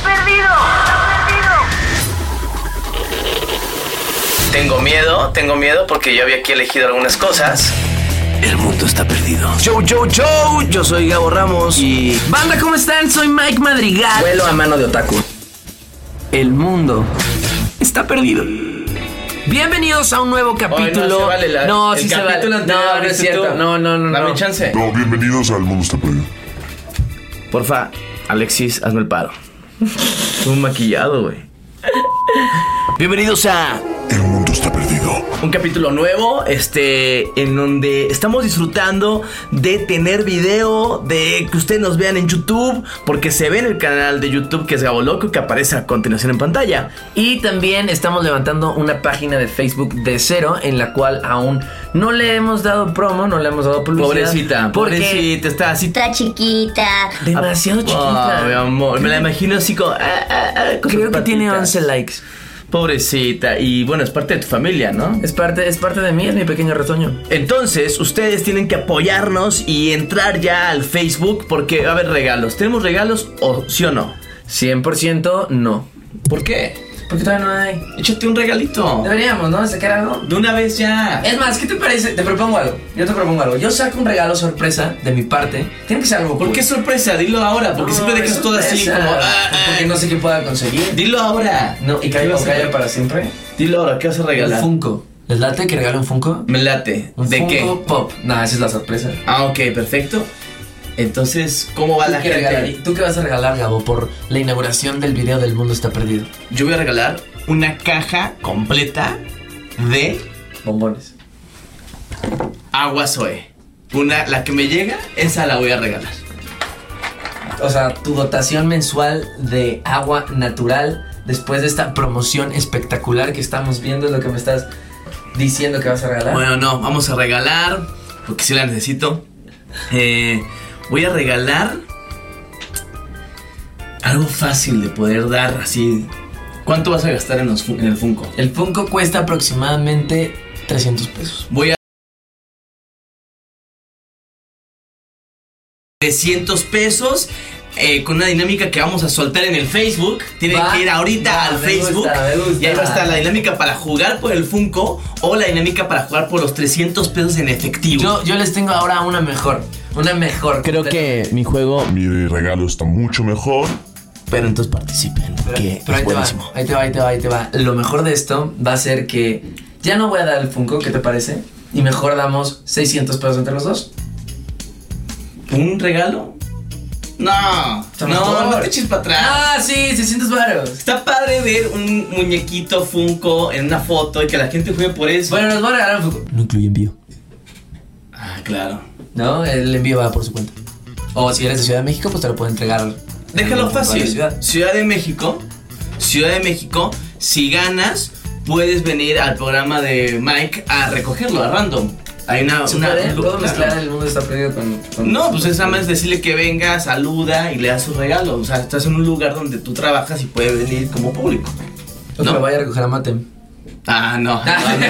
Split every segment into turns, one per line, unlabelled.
perdido.
Tengo miedo porque yo había aquí elegido algunas cosas.
El mundo está perdido.
Yo soy Gabo Ramos y...
Banda, ¿cómo están? Soy Mike Madrigal.
Vuelo a mano de otaku.
El mundo está perdido. Bienvenidos a un nuevo capítulo.
No,
sí se vale. No, es cierto. No.
Dame chance.
No, bienvenidos al mundo está perdido.
Porfa, Alexis, hazme el paro. Un maquillado, güey.
Bienvenidos a...
El mundo está perdido.
Un capítulo nuevo, en donde estamos disfrutando de tener video, de que ustedes nos vean en YouTube, porque se ve en el canal de YouTube que es Gabo Loco, que aparece a continuación en pantalla.
Y también estamos levantando una página de Facebook de cero, en la cual aún no le hemos dado promo, no le hemos dado publicidad.
Pobrecita, está así.
Está chiquita.
Demasiado chiquita.
Mi amor, me la imagino así como...
Creo que tiene 11 likes.
Pobrecita, y bueno, es parte de tu familia, ¿no?
Es parte de mí, es mi pequeño retoño.
Entonces, ustedes tienen que apoyarnos y entrar ya al Facebook porque va a haber regalos. ¿Tenemos regalos o sí o no?
100% no.
¿Por qué?
Porque todavía no hay.
Échate un regalito.
Deberíamos, ¿no? ¿Sacar algo?
De una vez ya.
Es más, ¿qué te parece? Yo te propongo algo. Yo saco un regalo sorpresa de mi parte. Tiene que ser algo
¿Por
cool.
qué sorpresa? Dilo ahora, porque siempre dejas todo así como...
Porque no sé qué pueda conseguir.
Dilo ahora.
No, y caiga para siempre.
Dilo ahora, ¿qué vas a regalar?
Un Funko. ¿Les late que regale un Funko?
Me late.
Un
¿De
Funko
qué?
Pop. Nah, esa es la sorpresa.
Ah, ok, perfecto. Entonces, ¿cómo va la gente?
¿Tú qué vas a regalar, Gabo, por la inauguración del video del mundo está perdido?
Yo voy a regalar una caja completa de
bombones.
agua Zoe. La que me llega, esa la voy a regalar.
O sea, tu dotación mensual de agua natural después de esta promoción espectacular que estamos viendo es lo que me estás diciendo que vas a regalar.
Bueno, no, vamos a regalar, porque sí la necesito. Voy a regalar algo fácil de poder dar así. ¿Cuánto vas a gastar en el Funko?
El Funko cuesta aproximadamente 300 pesos.
Voy a 300 pesos con una dinámica que vamos a soltar en el Facebook. Tienen que ir ahorita al Facebook.
Me gusta.
Y ahí va a estar la dinámica para jugar por el Funko o la dinámica para jugar por los 300 pesos en efectivo.
Yo les tengo ahora una mejor.
Creo que mi juego...
Mi regalo está mucho mejor.
Pero entonces participen, que
pero
es buenísimo.
Ahí te va. Lo mejor de esto va a ser que ya no voy a dar el Funko, ¿qué te parece? Y mejor damos 600 pesos entre los dos.
¿Un regalo? No te eches para atrás.
Ah, sí, 600 varos.
Está padre ver un muñequito Funko en una foto y que la gente juegue por eso.
Bueno, nos voy a regalar un Funko. No incluye envío.
Ah, claro.
No, el envío va por su cuenta. O si eres de Ciudad de México, pues te lo puedo entregar.
Déjalo fácil. Ciudad de México, si ganas, puedes venir al programa de Mike a recogerlo, a random. Hay
¿Puedo mezclar el mundo está perdido con
No, pues es nada más decirle que venga, saluda y le das su regalo. O sea, estás en un lugar donde tú trabajas y puede venir como público.
O que lo vaya a recoger a Matem.
Ah, no.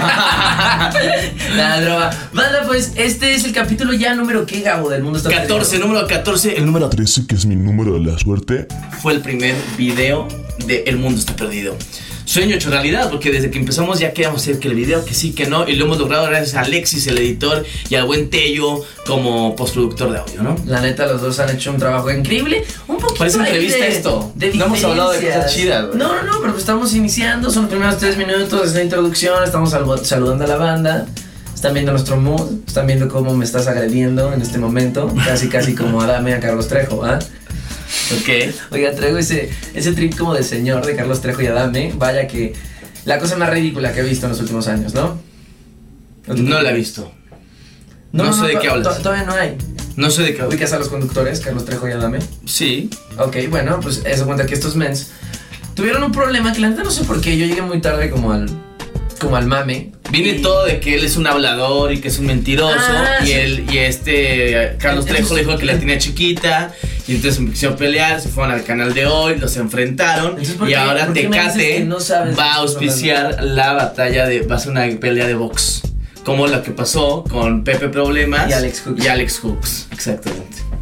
Nada, droga. Banda, pues este es el capítulo ya número ¿qué, Gabo? Del mundo está
14,
perdido.
número 14. El número
13, que es mi número de la suerte,
fue el primer video de El mundo está perdido. Sueño hecho realidad, porque desde que empezamos ya queríamos hacer que el video, que sí, que no, y lo hemos logrado gracias a Alexis, el editor, y al buen Tello como postproductor de audio, ¿no?
La neta, los dos han hecho un trabajo increíble. Un poquito
parece entrevista esto. No hemos hablado de cosas chidas, güey.
No, pero pues estamos iniciando, son los primeros 3 minutos, es la introducción, estamos saludando a la banda. Están viendo nuestro mood, están viendo cómo me estás agrediendo en este momento, casi como Adame a Carlos Trejo, ¿ah?
Ok.
Oiga, traigo ese trip como de señor de Carlos Trejo y Adame. Vaya que la cosa más ridícula que he visto en los últimos años, ¿no?
No la he visto. No sé de qué hablas.
Todavía no hay.
No sé de qué hablas.
¿Ubicas a los conductores, Carlos Trejo y Adame?
Sí.
Ok, bueno, pues eso cuenta que estos mens tuvieron un problema que la neta no sé por qué. Yo llegué muy tarde como al mame.
Viene todo de que él es un hablador y que es un mentiroso. Carlos Trejo le dijo que la tenía chiquita. Y entonces empezó a pelear, se fueron al canal de hoy, los enfrentaron. Y ahora Tecate va a auspiciar la batalla va a ser una pelea de box. Como la que pasó con Pepe Problemas
y Alex Hooks.
Exactamente.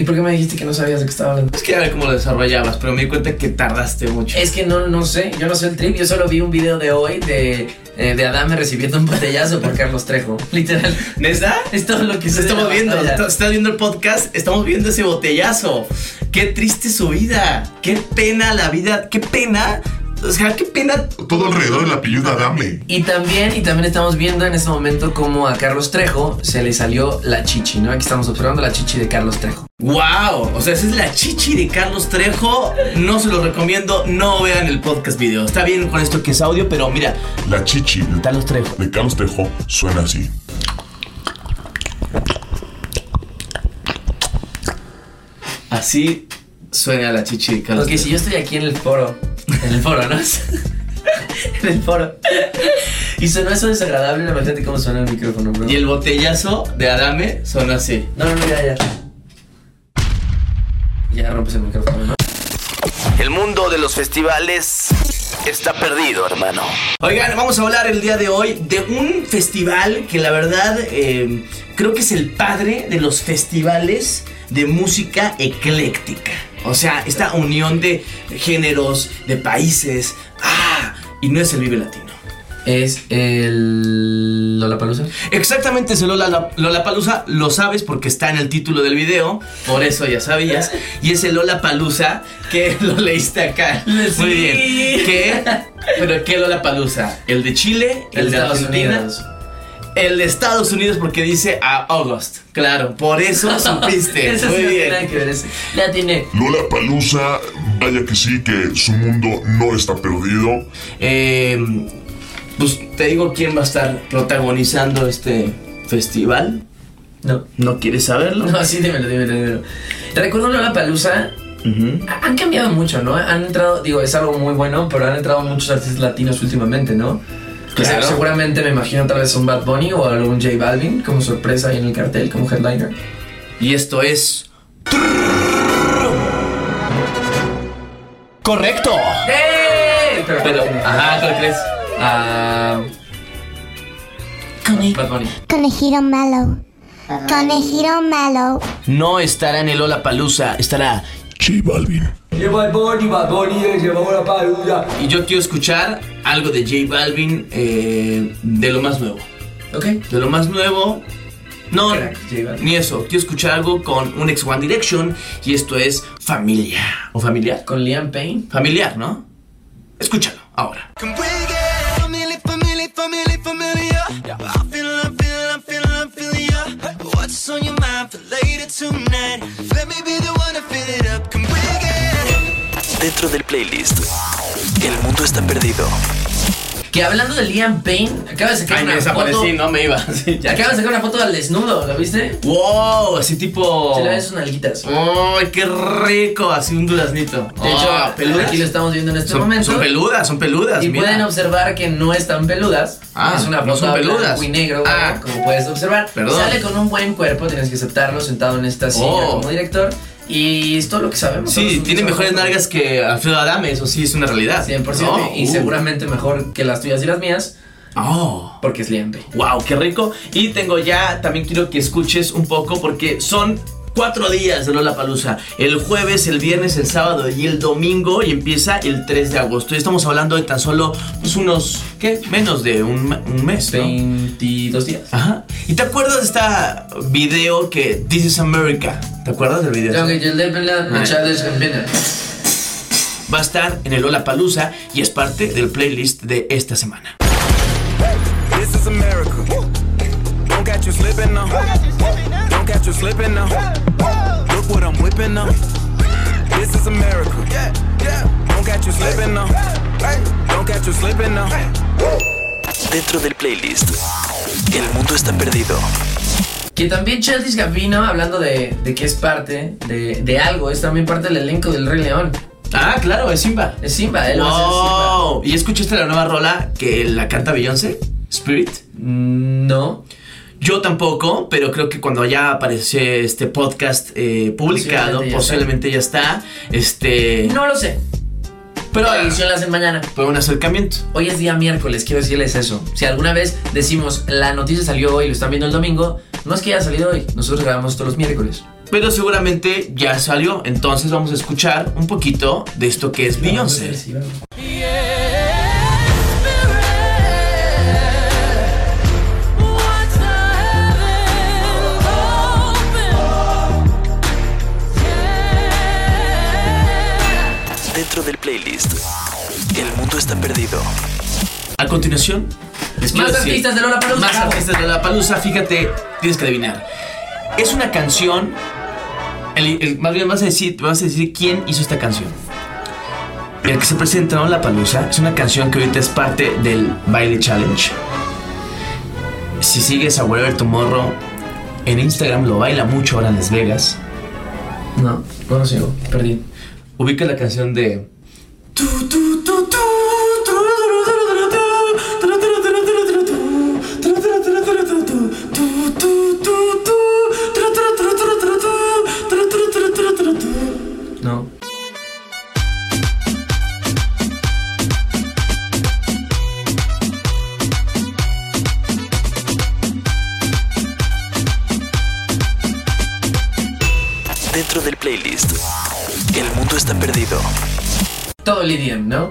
¿Y por qué me dijiste que no sabías de qué estaba hablando?
Es que a ver cómo lo desarrollabas, pero me di cuenta que tardaste mucho.
Es que no sé, yo no sé el trip. Yo solo vi un video de hoy de Adame recibiendo un botellazo por Carlos Trejo. Literal.
¿Neta?
Es todo lo que se
Estamos viendo, estás viendo el podcast, estamos viendo ese botellazo. Qué triste su vida. Qué pena la vida. Qué pena. O sea, qué pena.
Todo alrededor del apellido Adame.
Y también estamos viendo en este momento cómo a Carlos Trejo se le salió la chichi, ¿no? Aquí estamos observando la chichi de Carlos Trejo.
¡Wow! O sea, esa es la chichi de Carlos Trejo. No se lo recomiendo, no vean el podcast video. Está bien con esto que es audio, pero mira.
La chichi de
Carlos Trejo
Carlos Trejo suena así.
Así suena la chichi de Carlos
Ok,
Trejo.
si yo estoy aquí en el foro, ¿no? En el foro. Y sonó eso desagradable, imagínate cómo suena el micrófono, bro.
Y el botellazo de Adame suena así.
No, ya. Ya rompes el micrófono, ¿no?
El mundo de los festivales está perdido, hermano. Oigan, vamos a hablar el día de hoy de un festival que la verdad creo que es el padre de los festivales de música ecléctica. O sea, esta unión de géneros, de países. Y no es el Vive Latino.
Es el Lollapalooza.
Exactamente, es el Lollapalooza. Lo sabes porque está en el título del video. Por eso ya sabías. Y es el Lollapalooza que lo leíste acá.
Sí.
Muy bien. ¿Pero qué Lollapalooza? ¿El de Chile?
El de Estados
Argentina?
Unidos.
El de Estados Unidos porque dice a August. Claro, por eso supiste.
Eso
Muy
sí no
bien.
tiene nada que ver, eso. La tiene.
Lollapalooza, vaya que sí, que su mundo no está perdido.
Pues te digo quién va a estar protagonizando este festival.
No.
¿No quieres saberlo?
No, sí, dímelo. Te recuerdo Lollapalooza. Han cambiado mucho, ¿no? Han entrado, digo, es algo muy bueno, pero han entrado muchos artistas latinos últimamente, ¿no?
Claro.
Seguramente me imagino tal vez un Bad Bunny o algún J Balvin como sorpresa ahí en el cartel, como headliner.
Y esto es... ¡Correcto!
¡Hey!
Pero, ¿cuál crees?
Bad Bunny.
Conejito malo.
No estará en el Lollapalooza, estará...
J Balvin.
Bad Bunny, llevamos la paluda.
Y yo quiero escuchar algo de J Balvin de lo más nuevo.
Ok.
De lo más nuevo... No,
Crack, J Balvin.
ni eso. Quiero escuchar algo con un ex One Direction. Y esto es Familia. ¿O Familiar?
Con Liam Payne.
Familiar, ¿no? Escúchalo, ahora.
Dentro del playlist, El mundo está perdido.
Que hablando de Liam Payne, acaba de sacar
Ay, me
una
desaparecí,
foto.
no me iba. Sí, ya.
Acaba de sacar una foto al desnudo, ¿lo viste?
Wow, así tipo...
Se le ven sus nalguitas.
¡Ay, qué rico! Así un duraznito.
De hecho,
¿peludas?
aquí lo estamos viendo en este
Son
momento.
son peludas.
Y
mira.
pueden observar que no están peludas. Es una
no
foto
son peludas.
blanco y negro, como puedes observar.
Perdón.
Sale con un buen cuerpo, tienes que aceptarlo, sentado en esta silla como director. Y es todo lo que sabemos.
Sí, tiene mejores nalgas que Alfredo Adame, eso sí es una realidad.
100%.
¿No?
Y seguramente mejor que las tuyas y las mías. Porque es Liam Payne.
Wow, qué rico. Y también quiero que escuches un poco porque son 4 días de Lollapalooza. El jueves, el viernes, el sábado y el domingo. Y empieza el 3 de agosto. Y estamos hablando de tan solo unos, menos de un mes, ¿no?
22 días.
Ajá. ¿Y te acuerdas de esta video que This is America? ¿Te acuerdas del video? Va a estar en el Lollapalooza y es parte del playlist de esta semana.
This is America. Don't catch you slipping now. Don't catch you slipping now. Look what I'm whipping now. This is America. Don't catch you slipping now. Don't catch you slipping now.
Dentro del playlist, El mundo está perdido.
Que también Childish Gambino, hablando de que es parte de algo, es también parte del elenco del Rey León.
Claro, es Simba.
Es Simba, él va a ser Simba.
Wow. ¿Y escuchaste la nueva rola que la canta Beyoncé? Spirit.
No.
Yo tampoco, pero creo que cuando ya aparece este podcast publicado, posiblemente ya está.
No lo sé.
Pero
la edición la hacen mañana.
Fue un acercamiento.
Hoy es día miércoles, quiero decirles eso. Si alguna vez decimos la noticia salió hoy, lo están viendo el domingo, no es que haya salido hoy. Nosotros grabamos todos los miércoles.
pero seguramente ya salió. Entonces vamos a escuchar un poquito de esto que es Beyoncé.
Dentro del playlist, el mundo está perdido.
A continuación,
Más artistas de Lollapalooza.
Más artistas de Lollapalooza, fíjate, tienes que adivinar. Es una canción. Más bien vas a decir quién hizo esta canción. El que se presenta en Lollapalooza es una canción que ahorita es parte del Baile Challenge. Si sigues a Wherever Tomorrow en Instagram, lo baila mucho ahora en Las Vegas.
No lo sigo, perdí.
Ubica la canción de
No.
Dentro del playlist, el mundo está perdido.
Todo el EDM, ¿no?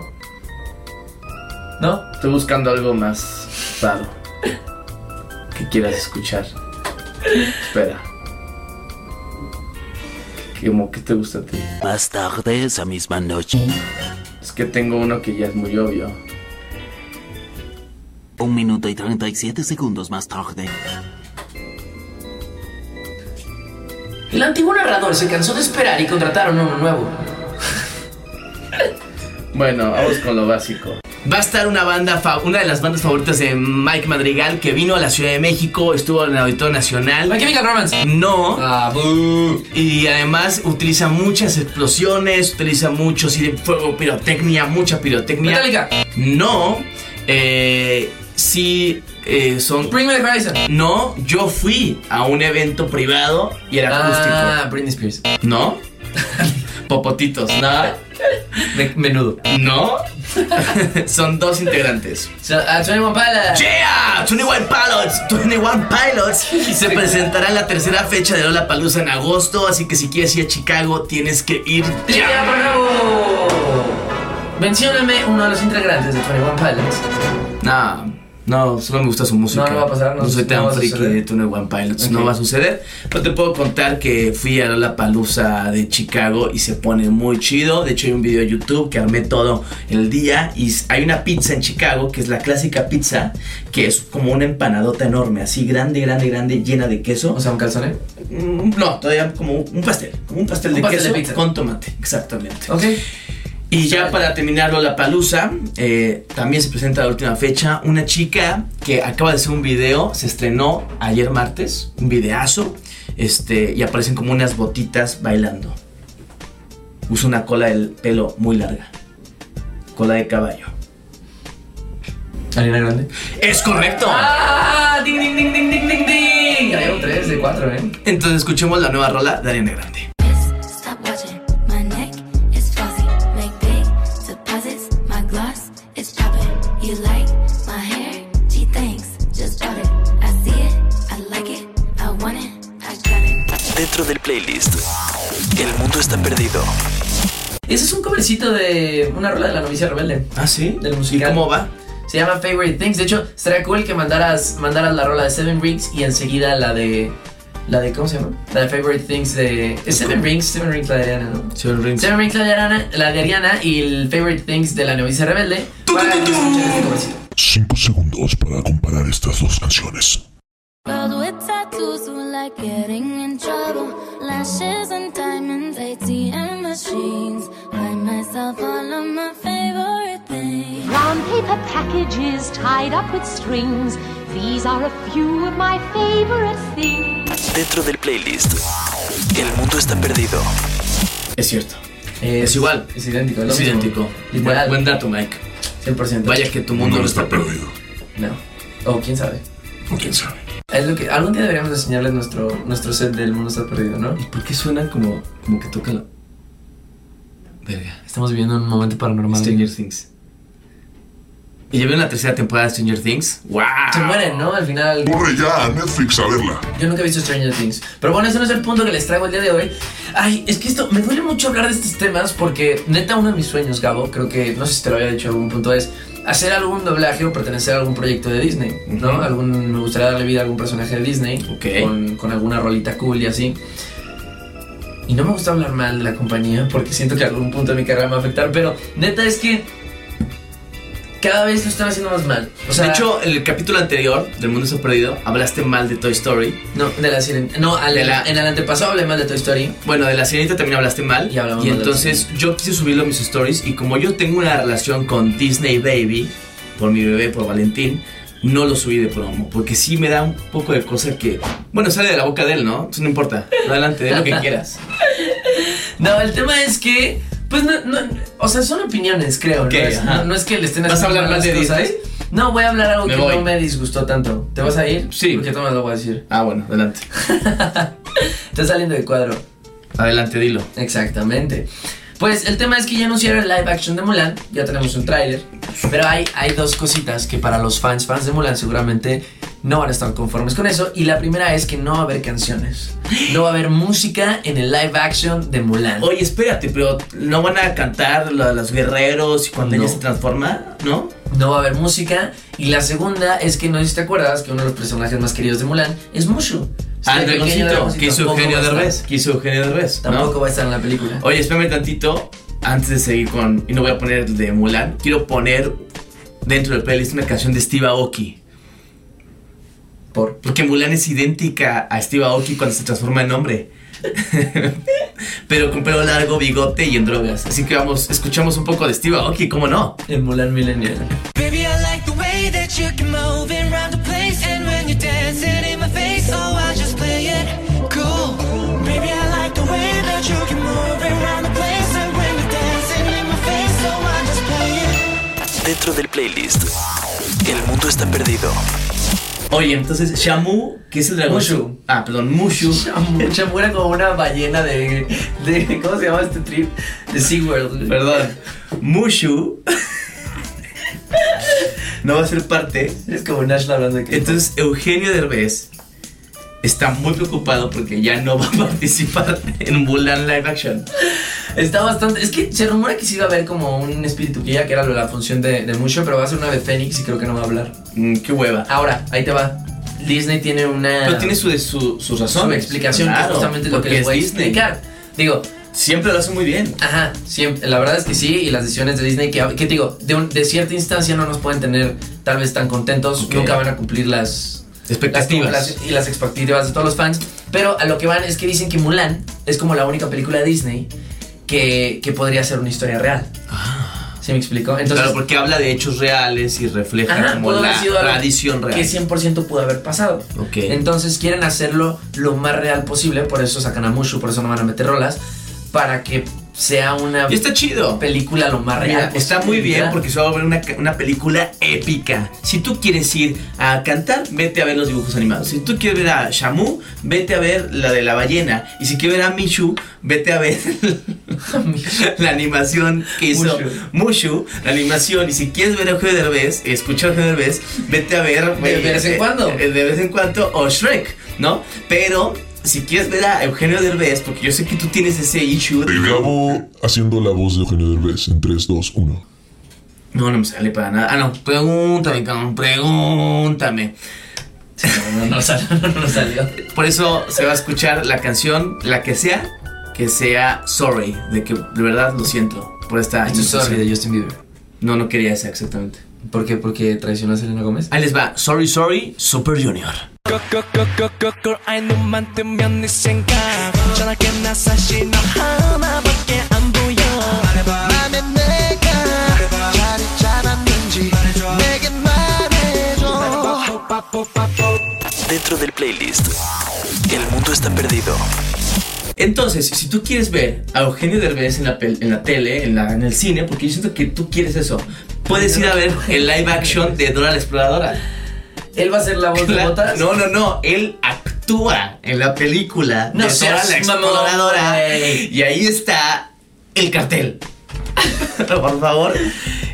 ¿No?
Estoy buscando algo más raro que quieras escuchar. Espera. ¿Cómo que te gusta a ti?
Más tarde esa misma noche,
Es que tengo uno que ya es muy obvio.
1 minuto y 37 segundos más tarde.
El antiguo narrador se cansó de esperar y contrataron uno nuevo.
Bueno, vamos con lo básico. Va a estar una de las bandas favoritas de Mike Madrigal, que vino a la Ciudad de México, estuvo en el Auditorio Nacional.
My Chemical Romance.
No.
Boo.
Y además utiliza muchas explosiones, utiliza mucho fuego, pirotecnia, mucha pirotecnia.
Metallica.
No. Sí, son...
Bring Me the Horizon.
No, yo fui a un evento privado y era acústico.
Britney Spears.
¿No? Popotitos, ¿no?
Menudo.
¿No? Son 2 integrantes.
21 Pilots.
¡Yeah! 21 Pilots. Y se presentará en la tercera fecha de Lollapalooza en agosto. Así que si quieres ir a Chicago, tienes que ir
¡Ya,
ya.
bravo! Mencióname uno de los integrantes de 21 Pilots.
No, solo me gusta su música.
No va a pasar, no
soy
va
tan
a
friki
suceder.
de 21 Pilots.
Ok.
No va a suceder. Pero te puedo contar que fui a Lollapalooza de Chicago y se pone muy chido. De hecho, hay un video de YouTube que armé todo el día. Y hay una pizza en Chicago que es la clásica pizza, que es como una empanadota enorme, así grande, llena de queso.
O sea, un calzone.
No, todavía como un pastel. Como un pastel de queso
de pizza.
con tomate. Exactamente.
Ok.
Y ya para terminar Lollapalooza, también se presenta la última fecha. Una chica que acaba de hacer un video, se estrenó ayer martes, un videazo, y aparecen como unas botitas bailando. Usa una cola del pelo muy larga, cola de caballo.
Ariana Grande.
¡Es correcto!
¡Ding, ding, ding, ding, ding, ding, ding! Ya llevo 3 de 4,
Entonces escuchemos la nueva rola de Ariana Grande.
Stop watching, my neck is fuzzy. Make big deposits, my gloss is popping. You like my hair? She thinks, just bought it. I see it, I like it, I want it, I got it.
Dentro del playlist, el mundo está perdido.
Ese es un covercito de una rola de La Novicia Rebelde.
¿Ah, sí?
Del
¿Y
musical.
cómo va?
Se llama Favorite Things. De hecho, estaría cool que mandaras la rola de Seven Rings y enseguida la de ¿cómo se llama? La de Favorite Things de... ¿Es Seven Rings la de Ariana, ¿no?
Seven Rings.
Seven Rings la de Ariana y el Favorite Things de La Novicia Rebelde. Para que escuchen este covercito.
5 segundos para comparar estas 2 canciones.
Girls with tattoos who like getting in trouble. Lashes and diamonds, ATM machines. Buy myself all of my favorite things.
Brown paper packages tied up with strings. These are a few of my favorite things.
Dentro del playlist, el mundo está perdido.
Es cierto. Es igual.
Es idéntico.
Es idéntico.
Literal.
Buen dato, Mike.
100%.
Vaya que tu mundo no está perdido.
No. O quién sabe.
¿O quién sabe?
Es lo que algún día deberíamos enseñarles nuestro set del mundo está perdido, ¿no?
¿Y por qué suena como que toca la... Verga.
Estamos viviendo un momento paranormal.
Stranger Things. Y ya vieron la tercera temporada de Stranger Things. ¡Wow!
Se mueren, ¿no? Al final.
Corre ya a Netflix a verla.
Yo nunca he visto Stranger Things. Pero bueno, ese no es el punto que les traigo el día de hoy. Ay, es que esto me duele mucho hablar de estos temas porque neta uno de mis sueños, Gabo, creo que, no sé si te lo había dicho en algún punto, es hacer algún doblaje o pertenecer a algún proyecto de Disney, ¿no? Me gustaría darle vida a algún personaje de Disney, con alguna rolita cool y así. Y no me gusta hablar mal de la compañía porque siento que a algún punto de mi carrera me va a afectar, pero neta es que cada vez lo están haciendo más mal. O sea,
de hecho, en el capítulo anterior del Mundo Está Perdido hablaste mal de Toy Story.
No, de la Sirenita. No, en el antepasado hablé mal de Toy Story.
Bueno, de la Sirenita también hablaste mal.
Y
entonces yo quise subirlo a mis stories. Y como yo tengo una relación con Disney Baby, por mi bebé, por Valentín, no lo subí de promo. Porque sí me da un poco de cosa que, bueno, sale de la boca de él, ¿no? Entonces no importa. Adelante, de lo que quieras.
No, el tema es que pues no, o sea, son opiniones, creo.
Okay,
no es que le estén
haciendo. ¿Vas a hablar más de Disney?
No, voy a hablar algo que no me disgustó tanto. ¿Te vas a ir?
Sí.
Porque tú me lo voy a decir.
Ah, bueno, adelante.
Estás saliendo de cuadro.
Adelante, dilo.
Exactamente. Pues el tema es que ya anunciaron el live action de Mulan. Ya tenemos un tráiler. Pero hay dos cositas que para los fans de Mulan seguramente no van a estar conformes con eso. Y la primera es que no va a haber canciones. No va a haber música en el live action de Mulan.
Oye, espérate, pero ¿no van a cantar los guerreros y cuando ella se transforma? ¿No?
No va a haber música. Y la segunda es que no sé si te acuerdas que uno de los personajes más queridos de Mulan es Mushu.
El dragoncito, que hizo Eugenio Derbez.
Tampoco va a estar en la película.
Oye, espérame tantito. Antes de seguir con... Y no voy a poner de Mulan. Quiero poner dentro del playlist una canción de Steve Aoki. Porque Mulan es idéntica a Steve Aoki cuando se transforma en hombre. Pero con pelo largo, bigote y en drogas. Así que escuchamos un poco de Steve Aoki, ¿cómo no?
En Mulan Millennial.
Baby, I like the way that you can move around the place. And when you're dancing in my face, oh, I just play it cool. Baby, I like the way that you can move around the place. And when you're dancing in my face, oh, I just play it.
Dentro del playlist, El Mundo Está Perdido.
Oye, entonces Shamu, ¿qué es el dragón?
Mushu.
Ah, perdón, Mushu.
Shamu era como una ballena de ¿cómo se llama este trip? De SeaWorld.
Perdón. Mushu no va a ser parte.
Es como Nash hablando de que.
Entonces Eugenio Derbez está muy preocupado porque ya no va a participar en Mulan live action.
Está bastante... Es que se rumora que sí iba a haber como un espíritu guía, que era la función de Mushu, pero va a ser una ave fénix y creo que no va a hablar.
Qué hueva.
Ahora, ahí te va. Disney tiene una...
Pero tiene sus razones.
Su explicación,
claro,
que justamente es lo que les voy a explicar. Digo...
Siempre lo hace muy bien.
Ajá, siempre. La verdad es que sí. Y las decisiones de Disney que digo, de cierta instancia no nos pueden tener tal vez tan contentos. Okay. Nunca van a cumplir las
expectativas
las expectativas de todos los fans. Pero a lo que van es que dicen que Mulan es como la única película de Disney que podría ser una historia real. ¿Sí me explico? Entonces,
claro, porque habla de hechos reales y refleja como la tradición real.
Que 100% pudo haber pasado.
Okay.
Entonces quieren hacerlo lo más real posible. Por eso sacan a Mushu, por eso no van a meter rolas. Para que sea una
y está chido.
Película lo más real.
Mira, está muy bien porque se va a ver una película épica. Si tú quieres ir a cantar, vete a ver los dibujos animados. Si tú quieres ver a Shamu, vete a ver la de la ballena. Y si quieres ver a Mushu, vete a ver la animación que hizo Mushu, la animación. Y si quieres ver a Eugenio Derbez, escuchar a Eugenio Derbez, vete a ver
de vez en cuando.
De vez en cuando o Shrek, ¿no? Pero si quieres ver a Eugenio Derbez, porque yo sé que tú tienes ese issue.
Te grabo haciendo la voz de Eugenio Derbez en 3, 2, 1.
No me sale para nada. Ah, no, pregúntame, cabrón, pregúntame.
No salió.
Por eso se va a escuchar la canción, la que sea Sorry, de que de verdad lo siento por esta
Sorry de Justin Bieber.
No quería esa exactamente.
¿Por qué? ¿Porque traicionó a Selena Gómez?
Ahí les va, Sorry, Super Junior.
Dentro del playlist, El Mundo Está Perdido.
Entonces, si tú quieres ver a Eugenio Derbez en la tele, en el cine, porque yo siento que tú quieres eso, puedes ir a ver el live action de Dora la Exploradora.
¿Él va a ser la voz de Botas?
No, él actúa en la película de Dora la Exploradora. Y ahí está el cartel. Por favor.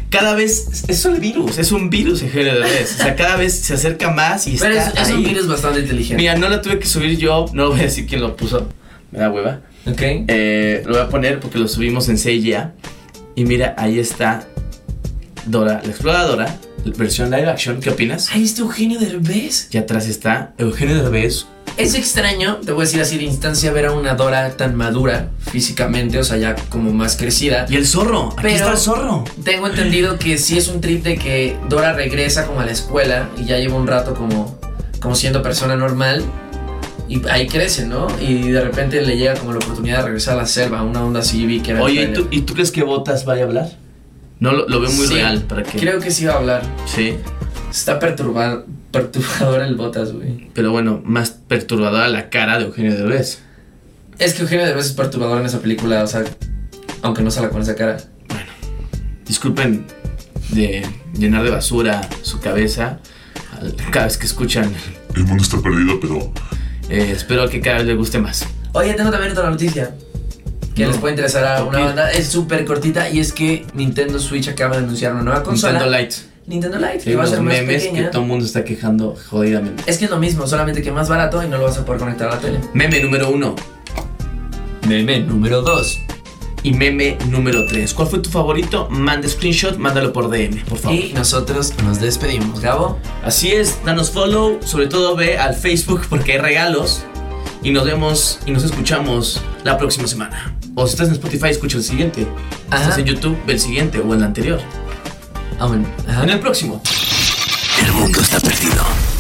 cada vez es un virus Eugenio Derbez. O sea, cada vez se acerca más y
Pero
está
es un
ahí.
virus bastante inteligente.
Mira, no la tuve que subir yo, no lo voy a decir quién lo puso, me da hueva.
Ok.
Lo voy a poner porque lo subimos en CIA. Y mira, ahí está Dora la Exploradora, versión live action. ¿Qué opinas?
Ahí está Eugenio Derbez.
Y atrás está Eugenio Derbez.
Es extraño, te voy a decir así de instancia, ver a una Dora tan madura físicamente, o sea, ya como más crecida.
Y el zorro, aquí
Pero
está el zorro.
Tengo entendido que sí es un trip de que Dora regresa como a la escuela y ya lleva un rato como siendo persona normal. Y ahí crece, ¿no? Y de repente le llega como la oportunidad de regresar a la selva, una onda así, vi que era.
Oye, ¿y tú crees que Botas vaya a hablar? No, lo veo muy
Sí,
real para que...
creo que sí va a hablar.
Sí,
Está perturbador el Botas, güey.
pero bueno, más perturbadora la cara de Eugenio Derbez.
Es que Eugenio Derbez es perturbador en esa película, o sea, aunque no salga con esa cara.
Bueno, disculpen de llenar de basura su cabeza cada vez que escuchan.
El mundo está perdido, pero
Espero que cada vez les guste más.
Oye, tengo también otra noticia que
No.
les puede interesar a una banda. Es súper cortita y es que Nintendo Switch acaba de anunciar una nueva consola.
Nintendo Lite.
Que va a ser más
memes
pequeña.
que todo el mundo está quejando jodidamente.
Es que es lo mismo, solamente que más barato y no lo vas a poder conectar a la tele.
Meme número 1
Meme número 2.
y meme número 3. ¿Cuál fue tu favorito? Manda screenshot, mándalo por DM, por favor.
Y nosotros nos despedimos, Gabo.
Así es, danos follow, sobre todo ve al Facebook porque hay regalos. Y nos vemos y nos escuchamos la próxima semana. O si estás en Spotify, escucha el siguiente. Si
Ajá.
estás en YouTube, ve el siguiente o el anterior.
Ah, bueno. Ajá.
En el próximo.
El mundo está perdido.